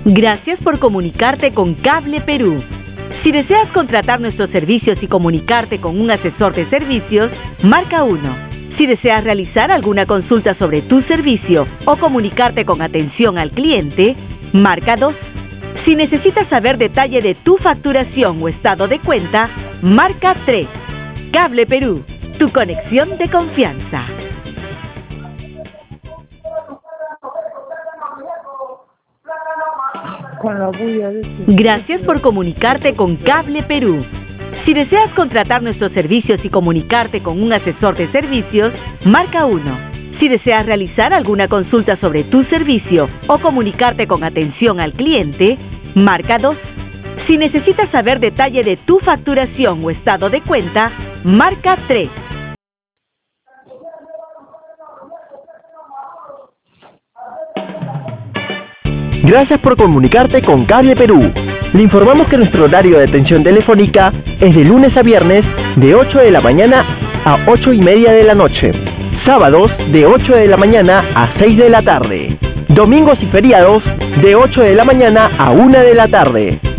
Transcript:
Gracias por comunicarte con Cable Perú. Si deseas contratar nuestros servicios y comunicarte con un asesor de servicios, marca 1. Si deseas realizar alguna consulta sobre tu servicio o comunicarte con atención al cliente, marca 2. Si necesitas saber detalle de tu facturación o estado de cuenta, marca 3. Cable Perú, tu conexión de confianza. Gracias por comunicarte con Cable Perú. Si deseas contratar nuestros servicios y comunicarte con un asesor de servicios, marca 1. Si deseas realizar alguna consulta sobre tu servicio o comunicarte con atención al cliente, marca 2. Si necesitas saber detalle de tu facturación o estado de cuenta, marca 3. Gracias por comunicarte con Cable Perú. Le informamos que nuestro horario de atención telefónica es de lunes a viernes de 8 de la mañana a 8:30 de la noche. Sábados de 8 de la mañana a 6 de la tarde. Domingos y feriados de 8 de la mañana a 1 de la tarde.